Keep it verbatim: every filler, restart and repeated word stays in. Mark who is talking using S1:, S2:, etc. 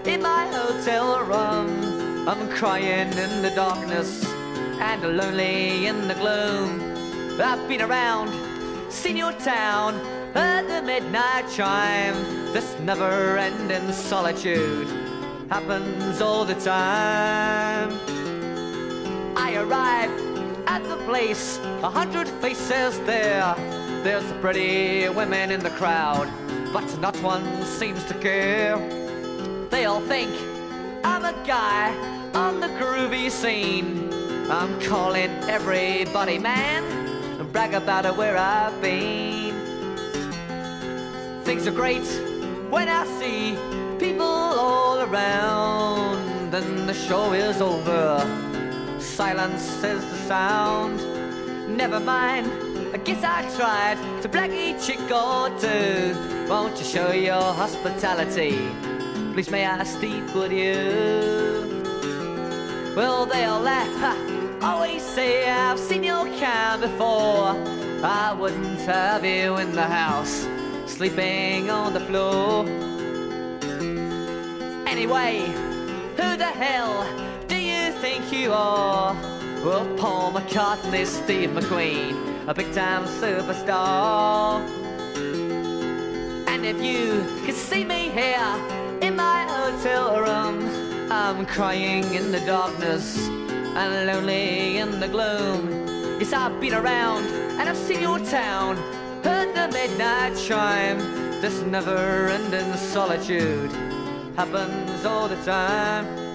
S1: in my hotel room. I'm crying in the darkness and lonely in the gloom. I've been around, seen your town, heard the midnight chime. This never-ending solitude happens all the time. I arrived at the place, a hundred faces there. There's pretty women in the crowd, but not one seems to care. They all think I'm a guy on the groovy scene. I'm calling everybody man and brag about where I've been. Things are great when I see people all around. Then the show is over, silence is the sound. Never mind, I guess I tried to black a chick or two. Won't you show your hospitality? Please may I sleep with you? Well, they all laugh, ha, always say I've seen your kind before. I wouldn't have you in the house, sleeping on the floor. Anyway, who the hell do you think you are? Well, Paul McCartney, Steve McQueen, a big-time superstar. And if you could see me here in my hotel room, I'm crying in the darkness and lonely in the gloom. Yes, I've been around and I've seen your town, heard the midnight chime. This never-ending solitude happens all the time.